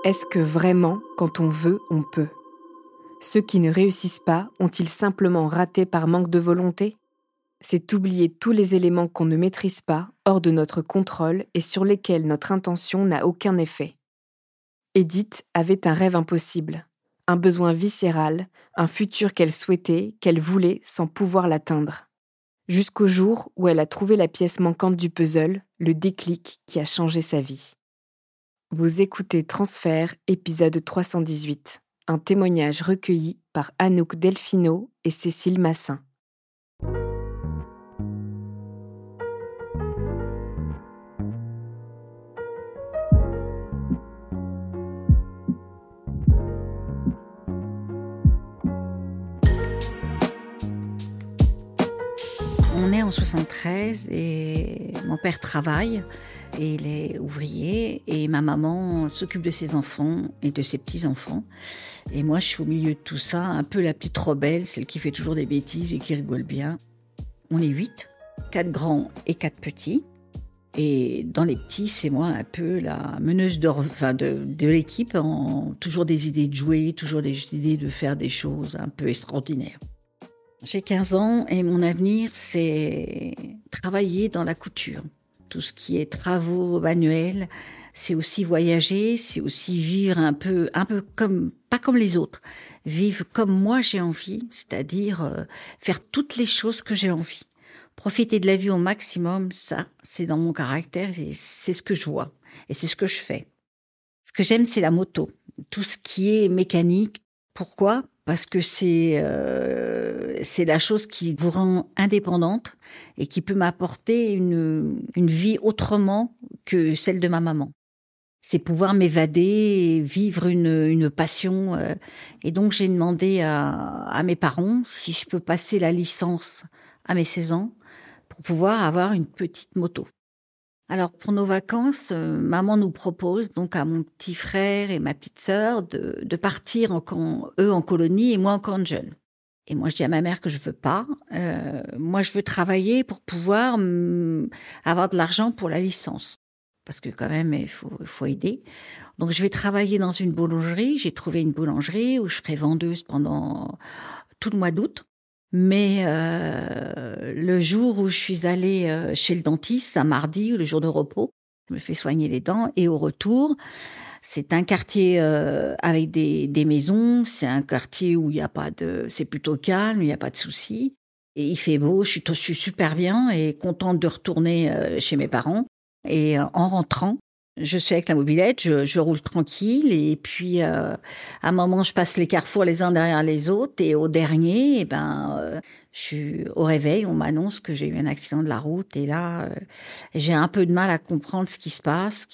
Est-ce que vraiment, quand on veut, on peut ? Ceux qui ne réussissent pas ont-ils simplement raté par manque de volonté ? C'est oublier tous les éléments qu'on ne maîtrise pas, hors de notre contrôle et sur lesquels notre intention n'a aucun effet. Edith avait un rêve impossible, un besoin viscéral, un futur qu'elle souhaitait, qu'elle voulait sans pouvoir l'atteindre. Jusqu'au jour où elle a trouvé la pièce manquante du puzzle, le déclic qui a changé sa vie. Vous écoutez Transfert, épisode 318, un témoignage recueilli par Anouk Delfino et Cécile Massin. On est en 73 et mon père travaille et il est ouvrier et ma maman s'occupe de ses enfants et de ses petits-enfants. Et moi, je suis au milieu de tout ça, un peu la petite rebelle, celle qui fait toujours des bêtises et qui rigole bien. On est 8, 4 grands et 4 petits. Et dans les petits, c'est moi un peu la meneuse de l'équipe, toujours des idées de jouer, toujours des idées de faire des choses un peu extraordinaires. J'ai 15 ans et mon avenir, c'est travailler dans la couture. Tout ce qui est travaux manuels, c'est aussi voyager, c'est aussi vivre un peu comme, pas comme les autres, vivre comme moi j'ai envie, c'est-à-dire faire toutes les choses que j'ai envie. Profiter de la vie au maximum, ça, c'est dans mon caractère, c'est ce que je vois et c'est ce que je fais. Ce que j'aime, c'est la moto, tout ce qui est mécanique. Pourquoi ? Parce que c'est la chose qui vous rend indépendante et qui peut m'apporter une vie autrement que celle de ma maman. C'est pouvoir m'évader, vivre une passion. Et donc, j'ai demandé à mes parents si je peux passer la licence à mes 16 ans pour pouvoir avoir une petite moto. Alors, pour nos vacances, maman nous propose, donc à mon petit frère et ma petite sœur, de partir eux en colonie et moi en camp de jeunes. Et moi, je dis à ma mère que je veux pas. Moi, je veux travailler pour pouvoir avoir de l'argent pour la licence. Parce que quand même, il faut aider. Donc, je vais travailler dans une boulangerie. J'ai trouvé une boulangerie où je serai vendeuse pendant tout le mois d'août. Mais le jour où je suis allée chez le dentiste, un mardi, le jour de repos, je me fais soigner les dents et au retour, c'est un quartier avec des maisons, c'est un quartier où il y a pas c'est plutôt calme, il n'y a pas de soucis. Et il fait beau, je suis super bien et contente de retourner chez mes parents. Et en rentrant, je suis avec la mobilette, je roule tranquille et puis à un moment je passe les carrefours les uns derrière les autres et au dernier, je suis au réveil, on m'annonce que j'ai eu un accident de la route et là j'ai un peu de mal à comprendre ce qui se passe,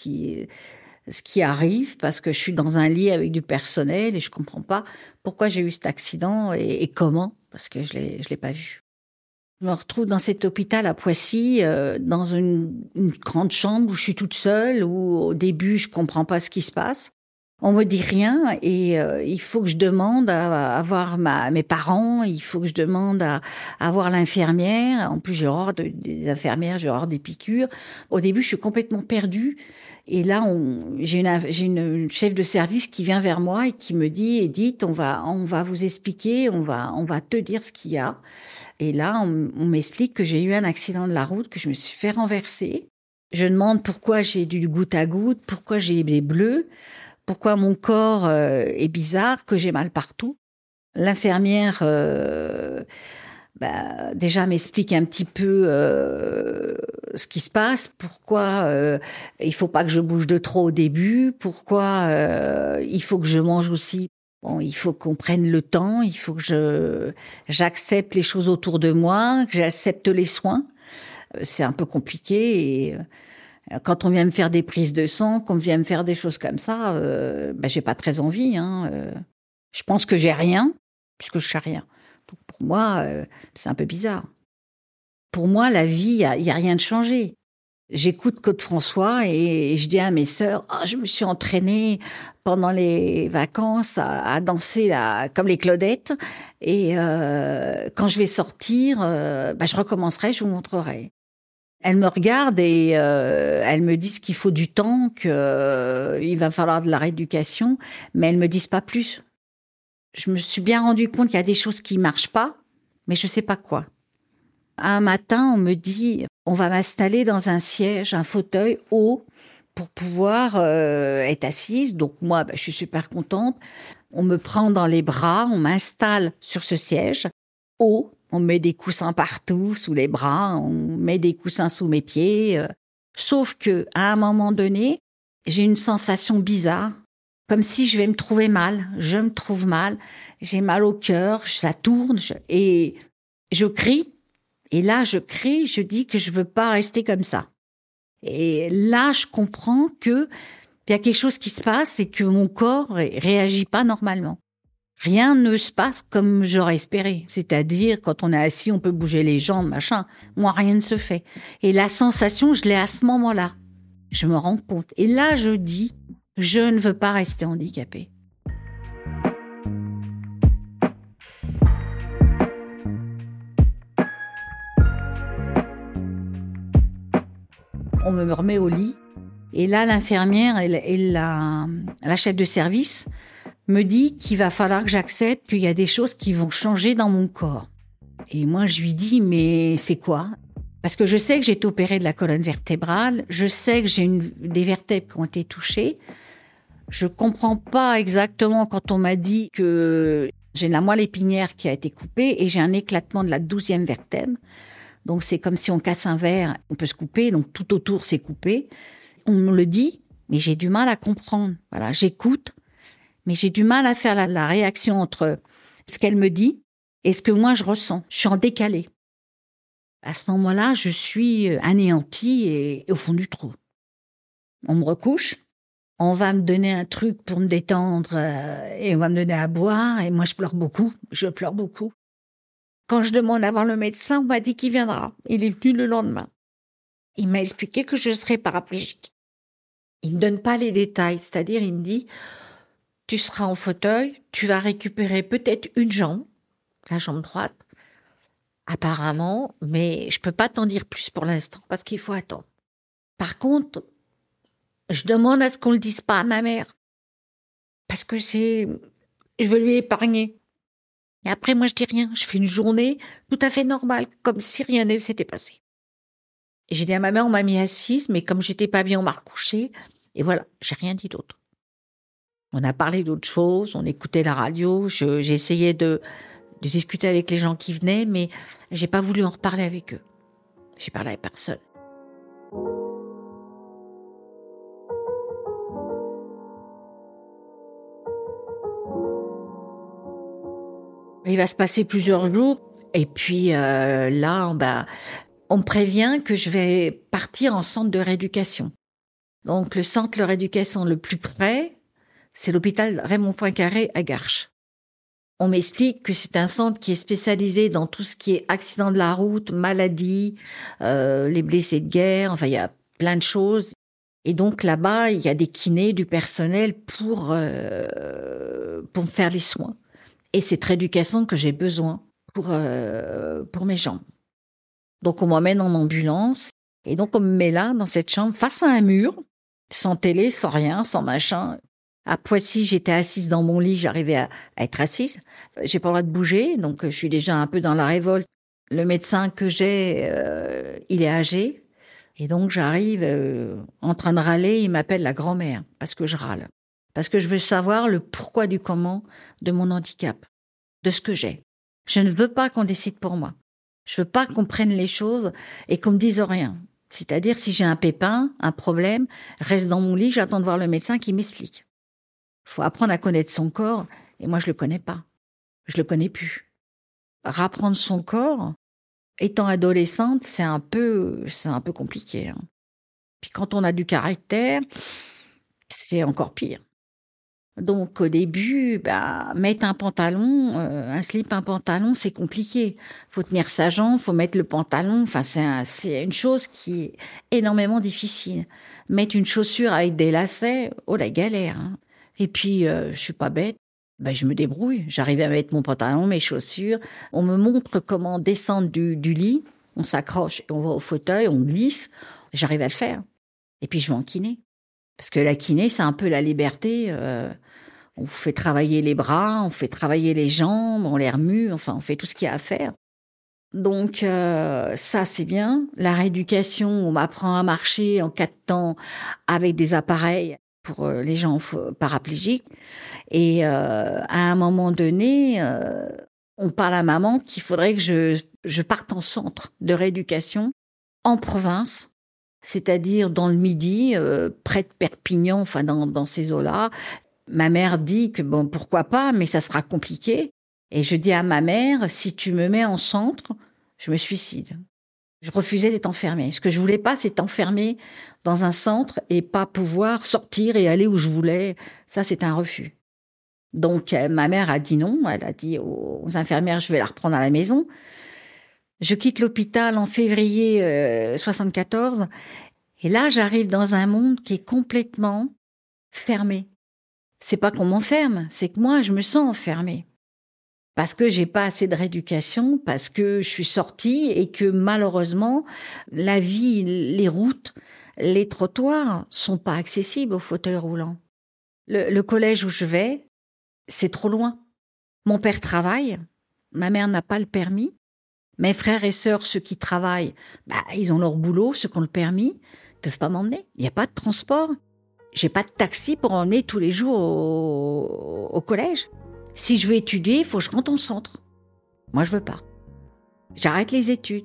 ce qui arrive parce que je suis dans un lit avec du personnel et je comprends pas pourquoi j'ai eu cet accident et comment parce que je l'ai pas vu. Je me retrouve dans cet hôpital à Poissy, dans une grande chambre où je suis toute seule, où au début je comprends pas ce qui se passe. On me dit rien et il faut que je demande à voir mes parents, il faut que je demande à voir l'infirmière. En plus j'ai horreur des infirmières, j'ai horreur des piqûres. Au début je suis complètement perdue et là j'ai une chef de service qui vient vers moi et qui me dit Edith, on va vous expliquer, on va te dire ce qu'il y a. Et là, on m'explique que j'ai eu un accident de la route, que je me suis fait renverser. Je demande pourquoi j'ai du goutte à goutte, pourquoi j'ai les bleus, pourquoi mon corps est bizarre, que j'ai mal partout. L'infirmière, déjà m'explique un petit peu ce qui se passe, pourquoi il faut pas que je bouge de trop au début, pourquoi il faut que je mange aussi. Bon, il faut qu'on prenne le temps, il faut que j'accepte les choses autour de moi, que j'accepte les soins. C'est un peu compliqué et quand on vient me faire des prises de sang, qu'on vient me faire des choses comme ça, j'ai pas très envie. Je pense que j'ai rien, puisque je sais rien. Donc pour moi, c'est un peu bizarre. Pour moi, la vie, il y a rien de changé. J'écoute Claude François et je dis à mes sœurs, je me suis entraînée pendant les vacances à danser comme les Claudettes et quand je vais sortir, je recommencerai, je vous montrerai. Elle me regarde et elles me disent qu'il faut du temps, qu'il va falloir de la rééducation, mais elles me disent pas plus. Je me suis bien rendu compte qu'il y a des choses qui marchent pas, mais je sais pas quoi. Un matin, on me dit, on va m'installer dans un siège, un fauteuil haut pour pouvoir être assise. Donc moi, je suis super contente. On me prend dans les bras, on m'installe sur ce siège haut. On met des coussins partout, sous les bras, on met des coussins sous mes pieds. Sauf que, à un moment donné, j'ai une sensation bizarre, comme si je vais me trouver mal. Je me trouve mal, j'ai mal au cœur, ça tourne, et je crie. Et là, je crie, je dis que je veux pas rester comme ça. Et là, je comprends que il y a quelque chose qui se passe et que mon corps réagit pas normalement. Rien ne se passe comme j'aurais espéré. C'est-à-dire, quand on est assis, on peut bouger les jambes, machin. Moi, rien ne se fait. Et la sensation, je l'ai à ce moment-là. Je me rends compte. Et là, je dis, je ne veux pas rester handicapée. On me remet au lit. Et là, l'infirmière et la chef de service me dit qu'il va falloir que j'accepte qu'il y a des choses qui vont changer dans mon corps. Et moi, je lui dis, mais c'est quoi ? Parce que je sais que j'ai été opérée de la colonne vertébrale, je sais que j'ai des vertèbres qui ont été touchées. Je comprends pas exactement quand on m'a dit que j'ai la moelle épinière qui a été coupée et j'ai un éclatement de la 12e vertèbre. Donc c'est comme si on casse un verre, on peut se couper, donc tout autour c'est coupé. On me le dit, mais j'ai du mal à comprendre. Voilà, j'écoute, mais j'ai du mal à faire la réaction entre ce qu'elle me dit et ce que moi je ressens. Je suis en décalé. À ce moment-là, je suis anéantie et au fond du trou. On me recouche, on va me donner un truc pour me détendre et on va me donner à boire et moi je pleure beaucoup. Quand je demande à voir le médecin, on m'a dit qu'il viendra. Il est venu le lendemain. Il m'a expliqué que je serais paraplégique. Il me donne pas les détails, c'est-à-dire il me dit tu seras en fauteuil, tu vas récupérer peut-être une jambe, la jambe droite, apparemment, mais je peux pas t'en dire plus pour l'instant parce qu'il faut attendre. Par contre, je demande à ce qu'on le dise pas à ma mère parce que je veux lui épargner. Et après, moi, je dis rien. Je fais une journée tout à fait normale, comme si rien ne s'était passé. Et j'ai dit à ma mère, on m'a mis assise, mais comme j'étais pas bien, on m'a recouchée. Et voilà, j'ai rien dit d'autre. On a parlé d'autres choses, on écoutait la radio, j'ai essayé de discuter avec les gens qui venaient, mais j'ai pas voulu en reparler avec eux. J'ai parlé avec personne. Il va se passer plusieurs jours, et puis là, on me prévient que je vais partir en centre de rééducation. Donc le centre de rééducation le plus près, c'est l'hôpital Raymond Poincaré à Garches. On m'explique que c'est un centre qui est spécialisé dans tout ce qui est accident de la route, maladies, les blessés de guerre, enfin il y a plein de choses. Et donc là-bas, il y a des kinés, du personnel pour me faire les soins. Et cette rééducation que j'ai besoin pour mes jambes. Donc on m'emmène en ambulance et donc on me met là dans cette chambre face à un mur, sans télé, sans rien, sans machin. À Poissy, j'étais assise dans mon lit, j'arrivais à être assise. J'ai pas le droit de bouger, donc je suis déjà un peu dans la révolte. Le médecin que j'ai, il est âgé et donc j'arrive en train de râler, il m'appelle la grand-mère parce que je râle. Parce que je veux savoir le pourquoi du comment de mon handicap, de ce que j'ai. Je ne veux pas qu'on décide pour moi. Je veux pas qu'on prenne les choses et qu'on me dise rien. C'est-à-dire, si j'ai un pépin, un problème, reste dans mon lit, j'attends de voir le médecin qui m'explique. Il faut apprendre à connaître son corps, et moi je le connais pas. Je le connais plus. Rapprendre son corps, étant adolescente, c'est un peu compliqué. Hein. Puis quand on a du caractère, c'est encore pire. Donc au début, mettre un pantalon, un slip, un pantalon, c'est compliqué. Faut tenir sa jambe, faut mettre le pantalon. Enfin, c'est une chose qui est énormément difficile. Mettre une chaussure avec des lacets, oh la galère. Hein. Et puis je suis pas bête, je me débrouille. J'arrive à mettre mon pantalon, mes chaussures. On me montre comment descendre du lit. On s'accroche, et on va au fauteuil, on glisse. J'arrive à le faire. Et puis, je vais en kiné. Parce que la kiné, c'est un peu la liberté. On fait travailler les bras, on fait travailler les jambes, on les remue, enfin, on fait tout ce qu'il y a à faire. Donc, ça, c'est bien. La rééducation, on m'apprend à marcher en 4 temps avec des appareils pour les gens paraplégiques. Et à un moment donné, on parle à maman qu'il faudrait que je parte en centre de rééducation en province, c'est-à-dire dans le Midi, près de Perpignan, enfin dans ces eaux-là. Ma mère dit que bon, pourquoi pas, mais ça sera compliqué. Et je dis à ma mère, si tu me mets en centre, je me suicide. Je refusais d'être enfermée. Ce que je voulais pas, c'est enfermer dans un centre et pas pouvoir sortir et aller où je voulais. Ça, c'est un refus. Donc, ma mère a dit non. Elle a dit aux infirmières, je vais la reprendre à la maison. Je quitte l'hôpital en février 74. Et là, j'arrive dans un monde qui est complètement fermé. C'est pas qu'on m'enferme, c'est que moi, je me sens enfermée. Parce que j'ai pas assez de rééducation, parce que je suis sortie et que malheureusement, la vie, les routes, les trottoirs sont pas accessibles aux fauteuils roulants. Le collège où je vais, c'est trop loin. Mon père travaille, ma mère n'a pas le permis. Mes frères et sœurs, ceux qui travaillent, ils ont leur boulot, ceux qui ont le permis, ils peuvent pas m'emmener. Il n'y a pas de transport. J'ai pas de taxi pour emmener tous les jours au collège. Si je veux étudier, il faut que je rentre en centre. Moi, je veux pas. J'arrête les études.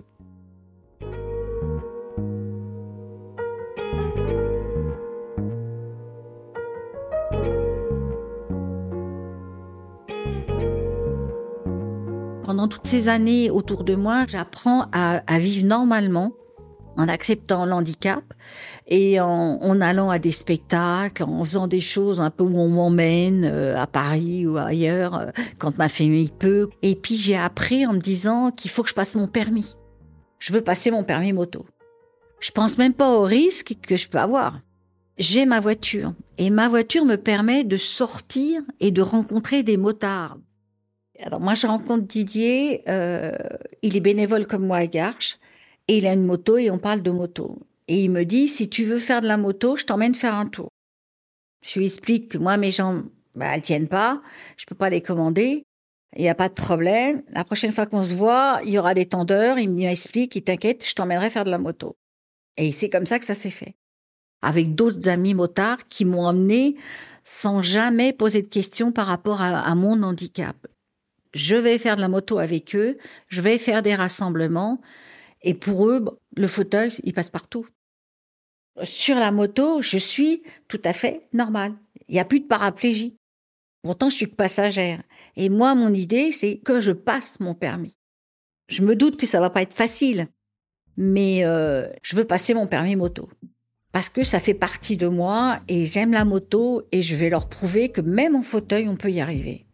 Pendant toutes ces années autour de moi, j'apprends à vivre normalement, en acceptant l'handicap et en allant à des spectacles, en faisant des choses un peu où on m'emmène, à Paris ou ailleurs, quand ma famille peut. Et puis j'ai appris en me disant qu'il faut que je passe mon permis. Je veux passer mon permis moto. Je pense même pas au risque que je peux avoir. J'ai ma voiture et ma voiture me permet de sortir et de rencontrer des motards. Alors moi je rencontre Didier, il est bénévole comme moi à Garches. Et il a une moto et on parle de moto. Et il me dit, si tu veux faire de la moto, je t'emmène faire un tour. Je lui explique que moi, mes jambes, elles tiennent pas. Je peux pas les commander. Il n'y a pas de problème. La prochaine fois qu'on se voit, il y aura des tendeurs. Il m'explique, il t'inquiète, je t'emmènerai faire de la moto. Et c'est comme ça que ça s'est fait. Avec d'autres amis motards qui m'ont emmené sans jamais poser de questions par rapport à mon handicap. Je vais faire de la moto avec eux. Je vais faire des rassemblements. Et pour eux, le fauteuil, il passe partout. Sur la moto, je suis tout à fait normale. Il n'y a plus de paraplégie. Pourtant, je suis que passagère. Et moi, mon idée, c'est que je passe mon permis. Je me doute que ça va pas être facile, mais je veux passer mon permis moto. Parce que ça fait partie de moi et j'aime la moto et je vais leur prouver que même en fauteuil, on peut y arriver.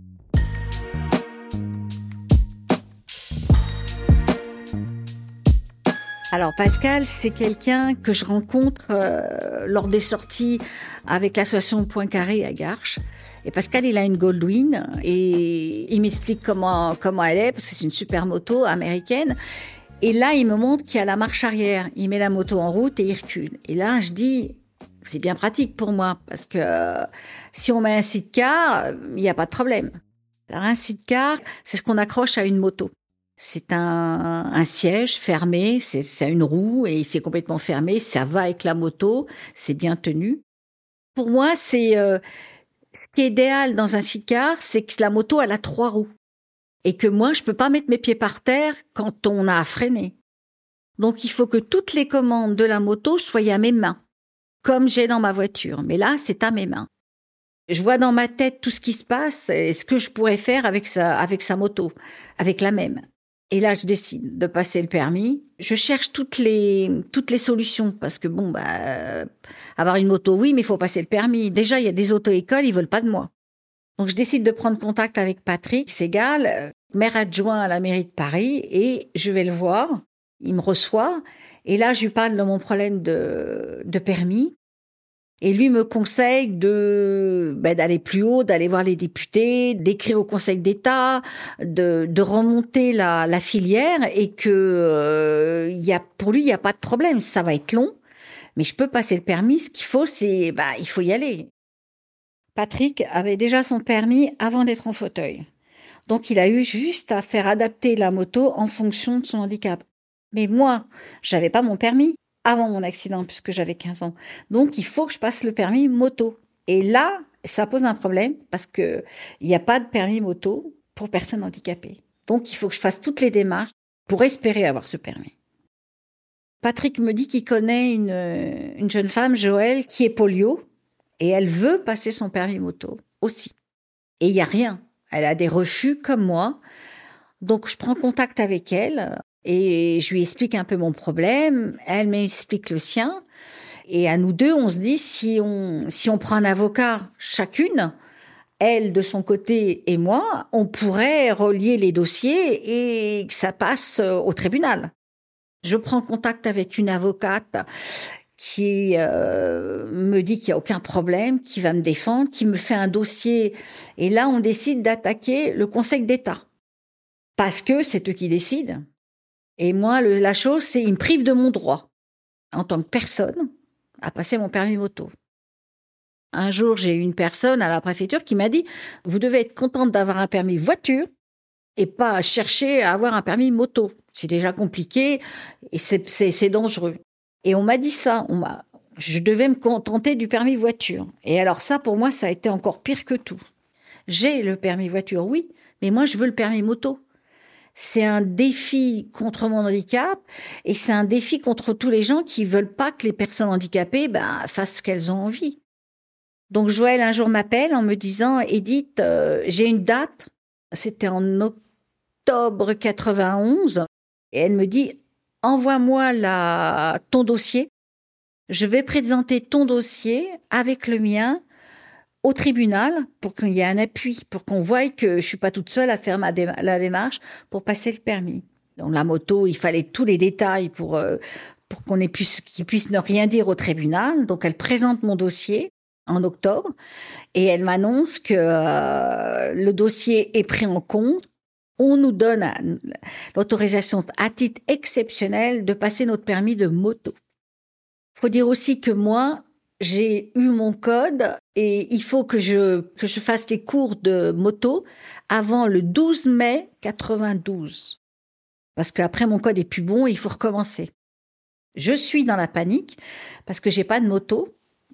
Alors Pascal, c'est quelqu'un que je rencontre lors des sorties avec l'association Poincaré à Garches. Et Pascal, il a une Goldwing et il m'explique comment elle est, parce que c'est une super moto américaine. Et là, il me montre qu'il y a la marche arrière. Il met la moto en route et il recule. Et là, je dis, c'est bien pratique pour moi, parce que si on met un sidecar, il n'y a pas de problème. Alors un sidecar, c'est ce qu'on accroche à une moto. C'est un siège fermé, c'est une roue et c'est complètement fermé, ça va avec la moto, c'est bien tenu. Pour moi, c'est ce qui est idéal dans un sidecar, c'est que la moto elle a 3 roues et que moi je peux pas mettre mes pieds par terre quand on a à freiner. Donc il faut que toutes les commandes de la moto soient à mes mains, comme j'ai dans ma voiture, mais là c'est à mes mains. Je vois dans ma tête tout ce qui se passe et ce que je pourrais faire avec sa moto, avec la même. Et là, je décide de passer le permis. Je cherche toutes les solutions parce que avoir une moto, oui, mais il faut passer le permis. Déjà, il y a des auto-écoles, ils veulent pas de moi. Donc, je décide de prendre contact avec Patrick Segal, maire adjoint à la mairie de Paris, et je vais le voir. Il me reçoit. Et là, je lui parle de mon problème de permis. Et lui me conseille d'aller plus haut, d'aller voir les députés, d'écrire au Conseil d'État, de remonter la filière et que pour lui, il n'y a pas de problème. Ça va être long, mais je peux passer le permis. Ce qu'il faut, il faut y aller. Patrick avait déjà son permis avant d'être en fauteuil. Donc, il a eu juste à faire adapter la moto en fonction de son handicap. Mais moi, j'avais pas mon permis avant mon accident, puisque j'avais 15 ans. Donc, il faut que je passe le permis moto. Et là, ça pose un problème, parce que il n'y a pas de permis moto pour personnes handicapées. Donc, il faut que je fasse toutes les démarches pour espérer avoir ce permis. Patrick me dit qu'il connaît une jeune femme, Joëlle, qui est polio, et elle veut passer son permis moto aussi. Et il n'y a rien. Elle a des refus comme moi. Donc, je prends contact avec elle et je lui explique un peu mon problème. Elle m'explique le sien. Et à nous deux, on se dit, si on prend un avocat chacune, elle de son côté et moi, on pourrait relier les dossiers et que ça passe au tribunal. Je prends contact avec une avocate qui me dit qu'il n'y a aucun problème, qui va me défendre, qui me fait un dossier. Et là, on décide d'attaquer le Conseil d'État. Parce que c'est eux qui décident. Et moi, la chose, c'est qu'ils me privent de mon droit, en tant que personne, à passer mon permis moto. Un jour, j'ai eu une personne à la préfecture qui m'a dit « Vous devez être contente d'avoir un permis voiture et pas chercher à avoir un permis moto. C'est déjà compliqué et c'est dangereux. » Et on m'a dit ça, je devais me contenter du permis voiture. Et alors ça, pour moi, ça a été encore pire que tout. J'ai le permis voiture, oui, mais moi, je veux le permis moto. C'est un défi contre mon handicap et c'est un défi contre tous les gens qui veulent pas que les personnes handicapées fassent ce qu'elles ont envie. Donc Joëlle un jour m'appelle en me disant « Edith, j'ai une date. » C'était en octobre 91. Et elle me dit « Envoie-moi ton dossier. Je vais présenter ton dossier avec le mien au tribunal pour qu'il y ait un appui, pour qu'on voie que je suis pas toute seule à faire la démarche pour passer le permis. » Donc la moto, il fallait tous les détails pour qu'ils puissent ne rien dire au tribunal. Donc elle présente mon dossier en octobre et elle m'annonce que le dossier est pris en compte. On nous donne l'autorisation à titre exceptionnel de passer notre permis de moto. Faut dire aussi que moi, j'ai eu mon code et il faut que je fasse les cours de moto avant le 12 mai 92. Parce qu'après mon code est plus bon, il faut recommencer. Je suis dans la panique parce que j'ai pas de moto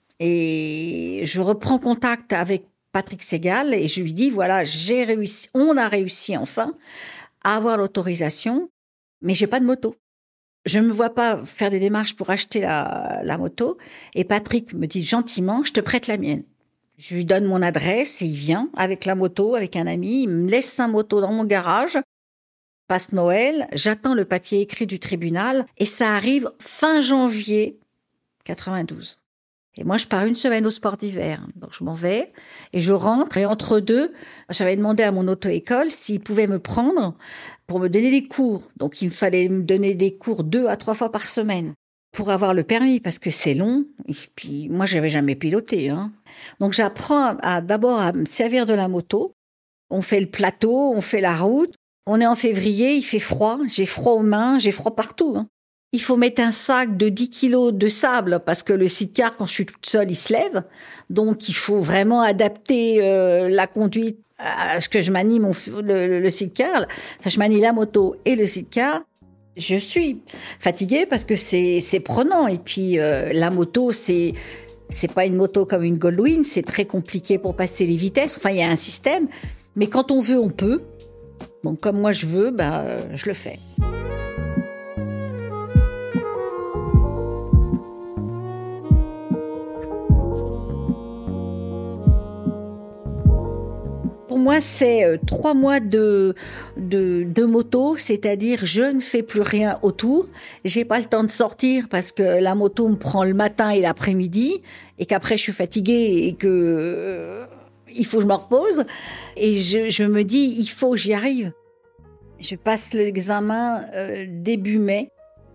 et je reprends contact avec Patrick Segal et je lui dis voilà, on a réussi enfin à avoir l'autorisation, mais j'ai pas de moto. Je me vois pas faire des démarches pour acheter la moto et Patrick me dit gentiment je te prête la mienne. Je lui donne mon adresse et il vient avec la moto, avec un ami, il me laisse sa moto dans mon garage. Passe Noël, j'attends le papier écrit du tribunal et ça arrive fin janvier 92. Et moi, je pars une semaine au sport d'hiver. Donc, je m'en vais et je rentre. Et entre deux, j'avais demandé à mon auto-école s'il pouvait me prendre pour me donner des cours. Donc, il me fallait me donner des cours 2 à 3 fois par semaine pour avoir le permis parce que c'est long. Et puis, moi, j'avais jamais piloté, Donc, j'apprends d'abord à me servir de la moto. On fait le plateau, on fait la route. On est en février, il fait froid. J'ai froid aux mains, j'ai froid partout, Il faut mettre un sac de 10 kilos de sable parce que le sidecar, quand je suis toute seule, il se lève. Donc, il faut vraiment adapter la conduite à ce que je manie le sidecar. Enfin, je manie la moto et le sidecar. Je suis fatiguée parce que c'est prenant. Et puis, la moto, c'est pas une moto comme une Goldwing. C'est très compliqué pour passer les vitesses. Enfin, il y a un système. Mais quand on veut, on peut. Donc, comme moi, je veux, je le fais. Pour moi, c'est 3 mois de moto, c'est-à-dire je ne fais plus rien autour. J'ai pas le temps de sortir parce que la moto me prend le matin et l'après-midi et qu'après je suis fatiguée et que il faut que je me repose. Et je me dis, il faut que j'y arrive. Je passe l'examen début mai.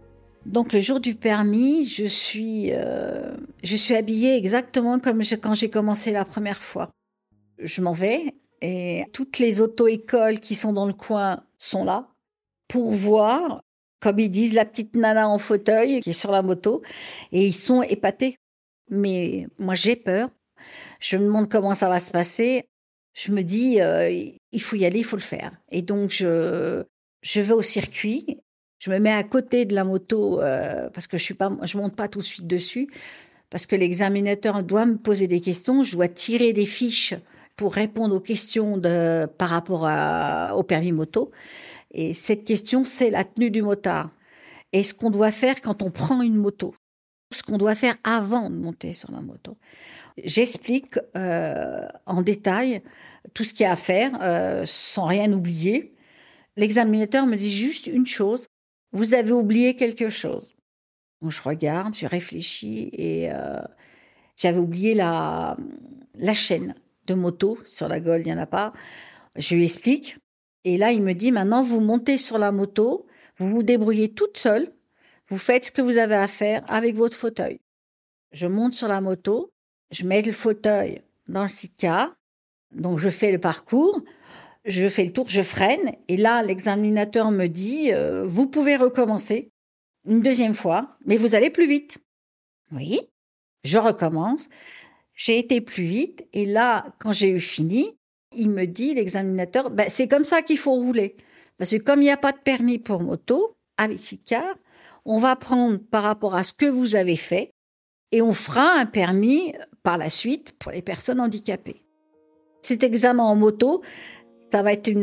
Donc le jour du permis, je suis habillée exactement comme quand j'ai commencé la première fois. Je m'en vais et toutes les auto-écoles qui sont dans le coin sont là pour voir, comme ils disent, la petite nana en fauteuil qui est sur la moto, et ils sont épatés. Mais moi j'ai peur, je me demande comment ça va se passer. Je me dis, il faut y aller, il faut le faire. Et donc je vais au circuit. Je me mets à côté de la moto parce que je monte pas tout de suite dessus parce que l'examinateur doit me poser des questions. Je dois tirer des fiches pour répondre aux questions par rapport au permis moto. Et cette question, c'est la tenue du motard. Et ce qu'on doit faire quand on prend une moto, ce qu'on doit faire avant de monter sur la moto. J'explique en détail tout ce qu'il y a à faire sans rien oublier. L'examinateur me dit juste une chose. Vous avez oublié quelque chose. Donc, je regarde, je réfléchis et j'avais oublié la chaîne de moto. Sur la Gold, il n'y en a pas. Je lui explique. Et là, il me dit, maintenant, vous montez sur la moto, vous vous débrouillez toute seule, vous faites ce que vous avez à faire avec votre fauteuil. Je monte sur la moto, je mets le fauteuil dans le sidecar, donc je fais le parcours. Je fais le tour, je freine, et là, l'examinateur me dit « Vous pouvez recommencer une deuxième fois, mais vous allez plus vite. » Oui, je recommence. J'ai été plus vite, et là, quand j'ai eu fini, il me dit, l'examinateur, « C'est comme ça qu'il faut rouler. Parce que comme il n'y a pas de permis pour moto, avec sidecar, on va prendre par rapport à ce que vous avez fait, et on fera un permis par la suite pour les personnes handicapées. » Cet examen en moto, ça va être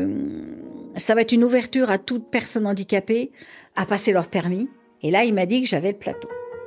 une ouverture à toute personne handicapée à passer leur permis. Et là, il m'a dit que j'avais le plateau.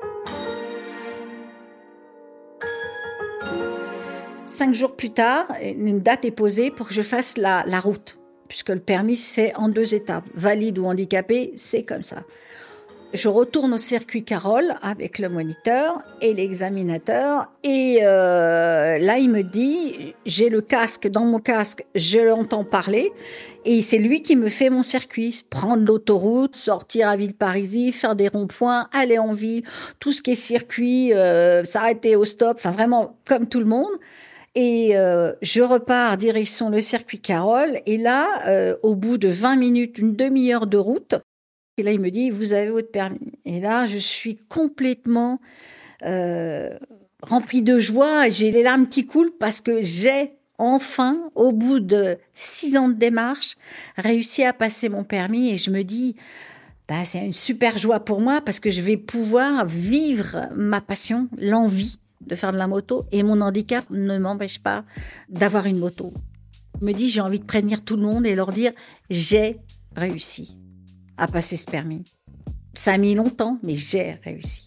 5 jours plus tard, une date est posée pour que je fasse la route, puisque le permis se fait en 2 étapes. Valide ou handicapé, c'est comme ça. Je retourne au circuit Carole avec le moniteur et l'examinateur. Et là, il me dit, j'ai le casque, dans mon casque, je l'entends parler. Et c'est lui qui me fait mon circuit. Prendre l'autoroute, sortir à Villeparisis, faire des ronds-points, aller en ville, tout ce qui est circuit, s'arrêter au stop, enfin vraiment comme tout le monde. Et je repars direction le circuit Carole. Et là, au bout de 20 minutes, une demi-heure de route, et là, il me dit, vous avez votre permis. Et là, je suis complètement remplie de joie. J'ai les larmes qui coulent parce que j'ai enfin, au bout de 6 ans de démarche, réussi à passer mon permis. Et je me dis, c'est une super joie pour moi parce que je vais pouvoir vivre ma passion, l'envie de faire de la moto. Et mon handicap ne m'empêche pas d'avoir une moto. Je me dis, j'ai envie de prévenir tout le monde et leur dire, j'ai réussi à passer ce permis. Ça a mis longtemps, mais j'ai réussi.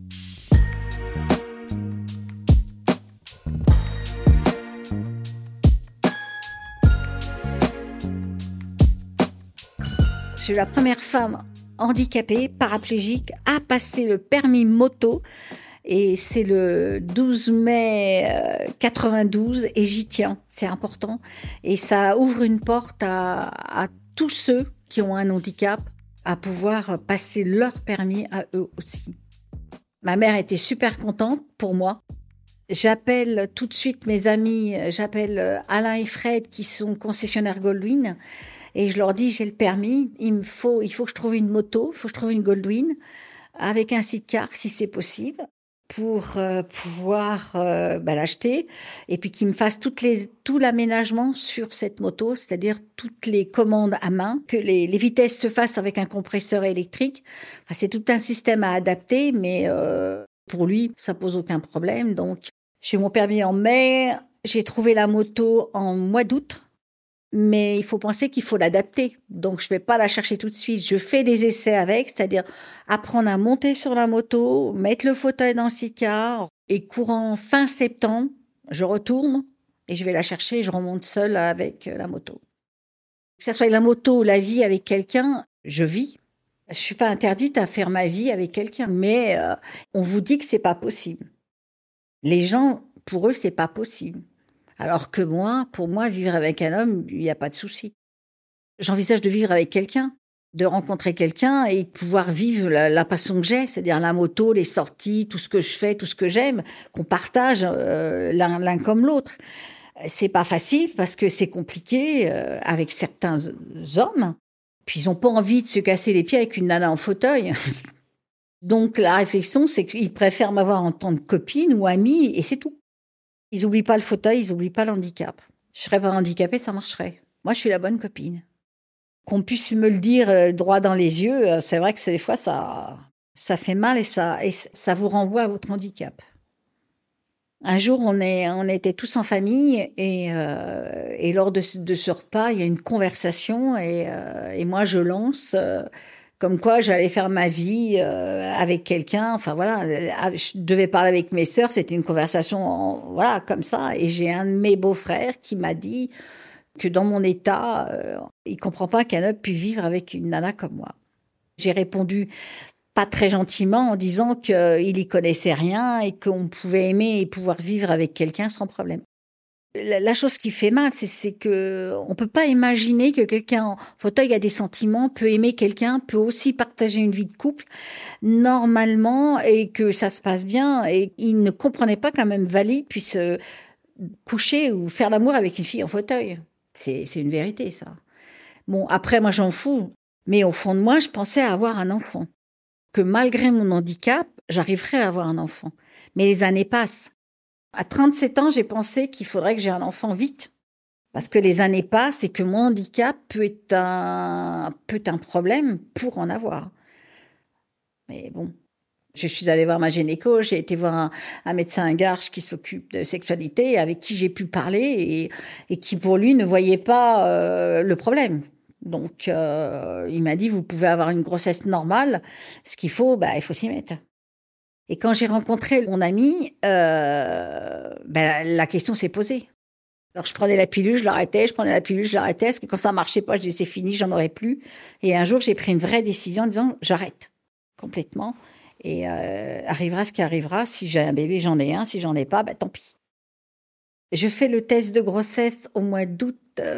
Je suis la première femme handicapée, paraplégique, à passer le permis moto. Et c'est le 12 mai 92 et j'y tiens, c'est important. Et ça ouvre une porte à tous ceux qui ont un handicap à pouvoir passer leur permis à eux aussi. Ma mère était super contente pour moi. J'appelle tout de suite mes amis, j'appelle Alain et Fred qui sont concessionnaires Goldwyn et je leur dis j'ai le permis, il faut que je trouve une moto, il faut que je trouve une Goldwyn avec un sidecar si c'est possible pour pouvoir l'acheter et puis qu'ils me fassent tout l'aménagement sur cette moto, c'est-à-dire toutes les commandes à main, que les vitesses se fassent avec un compresseur électrique. Enfin, c'est tout un système à adapter, mais pour lui, ça pose aucun problème. Donc, j'ai eu mon permis en mai, j'ai trouvé la moto en mois d'août, mais il faut penser qu'il faut l'adapter. Donc, je vais pas la chercher tout de suite. Je fais des essais avec, c'est-à-dire apprendre à monter sur la moto, mettre le fauteuil dans le sidecar. Et courant fin septembre, je retourne et je vais la chercher et je remonte seule avec la moto. Que ça soit la moto ou la vie avec quelqu'un, je vis. Je suis pas interdite à faire ma vie avec quelqu'un, mais on vous dit que c'est pas possible. Les gens, pour eux, c'est pas possible. Alors que moi, pour moi, vivre avec un homme, il n'y a pas de souci. J'envisage de vivre avec quelqu'un. de rencontrer quelqu'un et pouvoir vivre la passion que j'ai, c'est-à-dire la moto, les sorties, tout ce que je fais, tout ce que j'aime, qu'on partage l'un comme l'autre. C'est pas facile parce que c'est compliqué avec certains hommes. Puis ils ont pas envie de se casser les pieds avec une nana en fauteuil. Donc la réflexion, c'est qu'ils préfèrent m'avoir en tant que copine ou amie et c'est tout. Ils oublient pas le fauteuil, ils oublient pas le handicap. Je serais pas handicapée, ça marcherait. Moi, je suis la bonne copine. Qu'on puisse me le dire droit dans les yeux, c'est vrai que des fois, ça fait mal et ça vous renvoie à votre handicap. Un jour, on était tous en famille et lors de ce repas, il y a une conversation et moi, je lance comme quoi j'allais faire ma vie avec quelqu'un. Enfin voilà, je devais parler avec mes sœurs, c'était une conversation voilà comme ça. Et j'ai un de mes beaux-frères qui m'a dit que dans mon état, il comprend pas qu'un homme puisse vivre avec une nana comme moi. J'ai répondu pas très gentiment en disant qu'il y connaissait rien et qu'on pouvait aimer et pouvoir vivre avec quelqu'un sans problème. La chose qui fait mal, c'est que on peut pas imaginer que quelqu'un en fauteuil a des sentiments, peut aimer quelqu'un, peut aussi partager une vie de couple normalement et que ça se passe bien. Et il ne comprenait pas qu'un même valide puisse coucher ou faire l'amour avec une fille en fauteuil. C'est une vérité, ça. Bon, après, moi, j'en fous. Mais au fond de moi, je pensais avoir un enfant. Que malgré mon handicap, j'arriverais à avoir un enfant. Mais les années passent. À 37 ans, j'ai pensé qu'il faudrait que j'ai un enfant vite. Parce que les années passent et que mon handicap peut être un problème pour en avoir. Mais bon. Je suis allée voir ma gynéco, j'ai été voir un médecin garche qui s'occupe de sexualité, avec qui j'ai pu parler et qui pour lui ne voyait pas le problème. Donc il m'a dit vous pouvez avoir une grossesse normale, ce qu'il faut, il faut s'y mettre. Et quand j'ai rencontré mon ami, la question s'est posée. Alors je prenais la pilule, je l'arrêtais, parce que quand ça marchait pas, je disais c'est fini, j'en aurais plus. Et un jour j'ai pris une vraie décision en disant j'arrête complètement. Et arrivera ce qui arrivera. Si j'ai un bébé, j'en ai un. Si j'en ai pas, tant pis. Je fais le test de grossesse au mois d'août.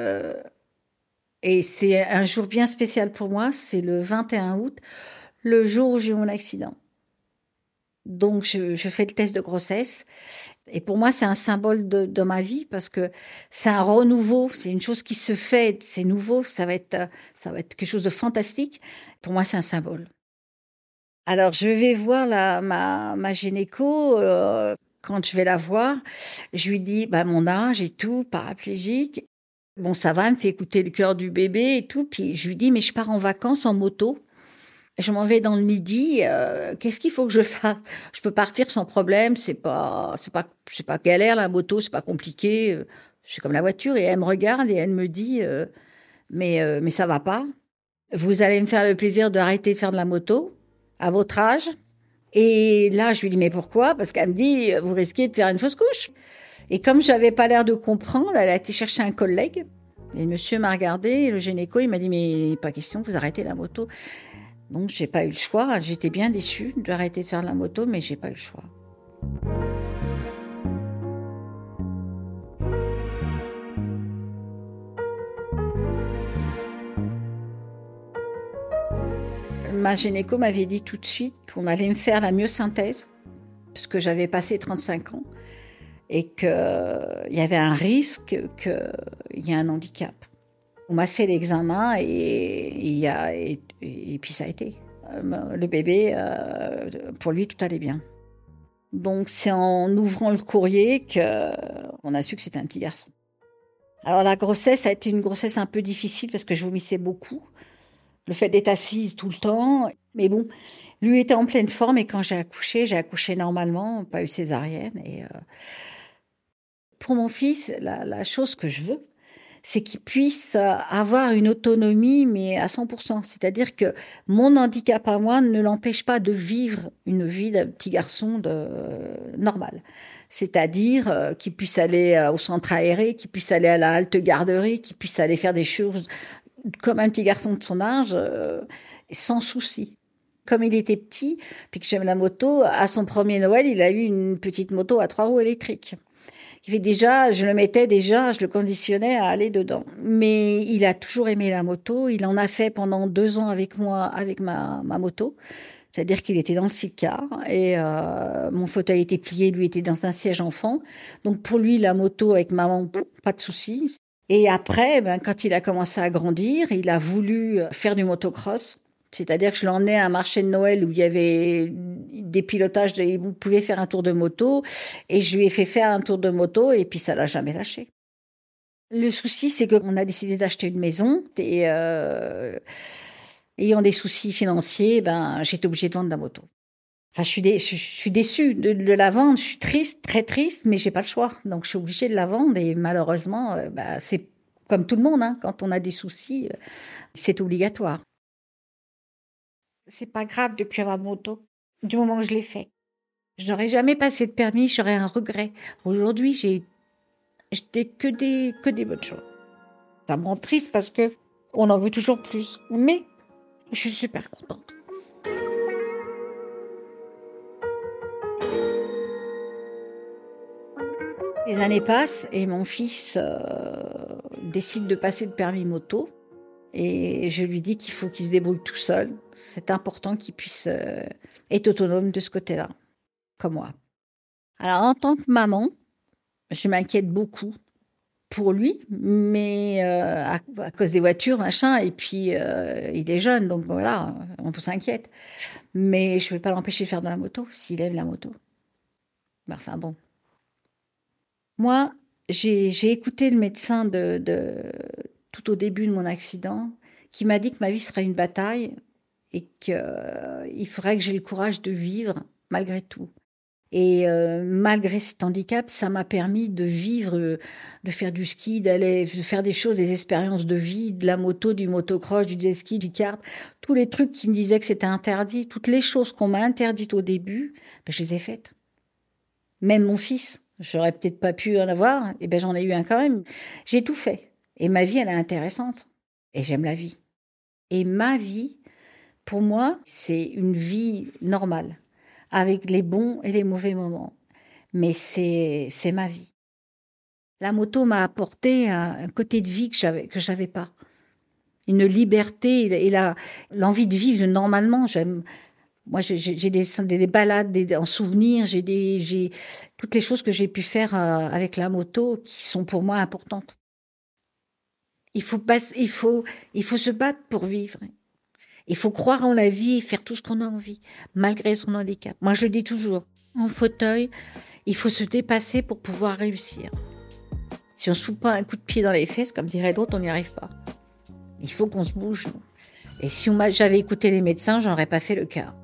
Et c'est un jour bien spécial pour moi. C'est le 21 août, le jour où j'ai eu mon accident. Donc, je fais le test de grossesse. Et pour moi, c'est un symbole de ma vie parce que c'est un renouveau. C'est une chose qui se fait. C'est nouveau. Ça va être quelque chose de fantastique. Pour moi, c'est un symbole. Alors, je vais voir ma gynéco. Quand je vais la voir, je lui dis mon âge et tout, paraplégique. Bon, ça va, elle me fait écouter le cœur du bébé et tout. Puis je lui dis, mais je pars en vacances en moto. Je m'en vais dans le Midi. Qu'est-ce qu'il faut que je fasse? Je peux partir sans problème. C'est pas galère la moto. C'est pas compliqué. C'est comme la voiture. Et elle me regarde et elle me dit, mais ça va pas. Vous allez me faire le plaisir d'arrêter de faire de la moto à votre âge. Et là, je lui dis, mais pourquoi? Parce qu'elle me dit, vous risquez de faire une fausse couche. Et comme j'avais pas l'air de comprendre, elle a été chercher un collègue. Et le monsieur m'a regardé, le gynéco, il m'a dit, mais pas question, vous arrêtez la moto. Donc, j'ai pas eu le choix. J'étais bien déçue d'arrêter de faire de la moto, mais j'ai pas eu le choix. Ma gynéco m'avait dit tout de suite qu'on allait me faire la myosynthèse, parce que j'avais passé 35 ans, et qu'il y avait un risque qu'il y ait un handicap. On m'a fait l'examen et puis ça a été. Le bébé, pour lui, tout allait bien. Donc c'est en ouvrant le courrier qu'on a su que c'était un petit garçon. Alors la grossesse a été une grossesse un peu difficile parce que je vomissais beaucoup. Le fait d'être assise tout le temps. Mais bon, lui était en pleine forme et quand j'ai accouché normalement, pas eu césarienne. Et pour mon fils, la chose que je veux, c'est qu'il puisse avoir une autonomie, mais à 100%. C'est-à-dire que mon handicap à moi ne l'empêche pas de vivre une vie de petit garçon normal. C'est-à-dire qu'il puisse aller au centre aéré, qu'il puisse aller à la halte garderie, qu'il puisse aller faire des choses comme un petit garçon de son âge, sans souci. Comme il était petit, puis que j'aime la moto, à son premier Noël, il a eu une petite moto à 3 roues électriques, Je le conditionnais à aller dedans. Mais il a toujours aimé la moto. Il en a fait pendant 2 ans avec moi, avec ma moto. C'est-à-dire qu'il était dans le sidecar et mon fauteuil était plié, lui était dans un siège enfant. Donc pour lui, la moto avec maman, pas de souci. Et après, quand il a commencé à grandir, il a voulu faire du motocross. C'est-à-dire que je l'emmenais à un marché de Noël où il y avait des pilotages, il pouvait faire un tour de moto. Et je lui ai fait faire un tour de moto et puis ça l'a jamais lâché. Le souci, c'est qu'on a décidé d'acheter une maison et ayant des soucis financiers, j'étais obligée de vendre la moto. Enfin, je suis déçue de la vendre. Je suis triste, très triste, mais j'ai pas le choix. Donc, je suis obligée de la vendre et malheureusement, c'est comme tout le monde, hein, quand on a des soucis, c'est obligatoire. C'est pas grave de plus avoir de moto, du moment que je l'ai fait. Je n'aurais jamais passé de permis, j'aurais un regret. Aujourd'hui, j'ai que des bonnes choses. Ça me rend triste parce que on en veut toujours plus, mais je suis super contente. Les années passent et mon fils décide de passer le permis moto. Et je lui dis qu'il faut qu'il se débrouille tout seul. C'est important qu'il puisse être autonome de ce côté-là, comme moi. Alors, en tant que maman, je m'inquiète beaucoup pour lui, mais à cause des voitures, machin, et puis il est jeune, donc voilà, on s'inquiète. Mais je ne vais pas l'empêcher de faire de la moto, s'il aime la moto. Enfin bon. Moi, j'ai écouté le médecin tout au début de mon accident, qui m'a dit que ma vie serait une bataille et qu'il faudrait que j'ai le courage de vivre malgré tout. Et malgré cet handicap, ça m'a permis de vivre, de faire du ski, de faire des choses, des expériences de vie, de la moto, du motocross, du jet ski, du kart, tous les trucs qui me disaient que c'était interdit, toutes les choses qu'on m'a interdites au début, je les ai faites. Même mon fils, j'aurais peut-être pas pu en avoir, et j'en ai eu un quand même. J'ai tout fait. Et ma vie, elle est intéressante. Et j'aime la vie. Et ma vie, pour moi, c'est une vie normale, avec les bons et les mauvais moments. Mais c'est ma vie. La moto m'a apporté un côté de vie que j'avais pas. Une liberté et l'envie de vivre normalement. Moi, j'ai des balades en souvenir, j'ai toutes les choses que j'ai pu faire avec la moto qui sont pour moi importantes. Il faut se battre pour vivre. Il faut croire en la vie et faire tout ce qu'on a envie, malgré son handicap. Moi, je dis toujours, en fauteuil, il faut se dépasser pour pouvoir réussir. Si on ne se fout pas un coup de pied dans les fesses, comme dirait l'autre, on n'y arrive pas. Il faut qu'on se bouge, nous. Et si j'avais écouté les médecins, j'en aurais pas fait le cas.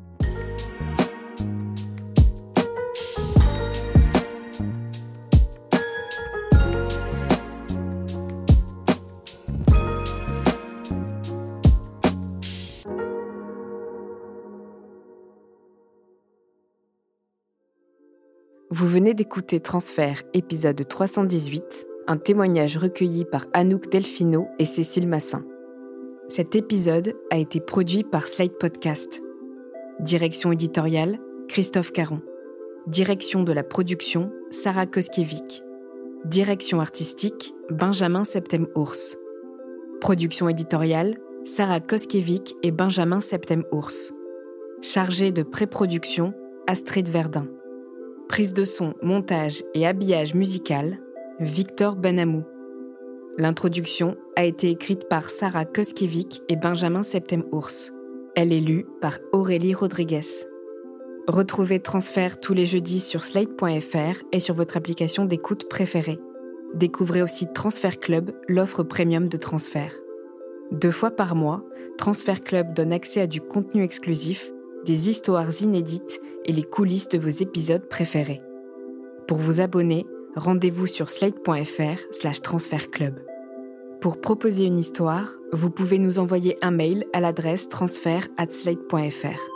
Vous venez d'écouter Transfert, épisode 318, un témoignage recueilli par Anouk Delfino et Cécile Massin. Cet épisode a été produit par Slide Podcast. Direction éditoriale, Christophe Caron. Direction de la production, Sarah Koskiewicz. Direction artistique, Benjamin Septem-Ours. Production éditoriale, Sarah Koskiewicz et Benjamin Septem-Ours. Chargé de pré-production, Astrid Verdun. Prise de son, montage et habillage musical, Victor Benamou. L'introduction a été écrite par Sarah Koskiewicz et Benjamin Septem-Ours. Elle est lue par Aurélie Rodriguez. Retrouvez Transfert tous les jeudis sur slate.fr et sur votre application d'écoute préférée. Découvrez aussi Transfert Club, l'offre premium de Transfert. 2 fois par mois, Transfert Club donne accès à du contenu exclusif, des histoires inédites et les coulisses de vos épisodes préférés. Pour vous abonner, rendez-vous sur slate.fr/transfertclub. Pour proposer une histoire, vous pouvez nous envoyer un mail à l'adresse transfert@slate.fr.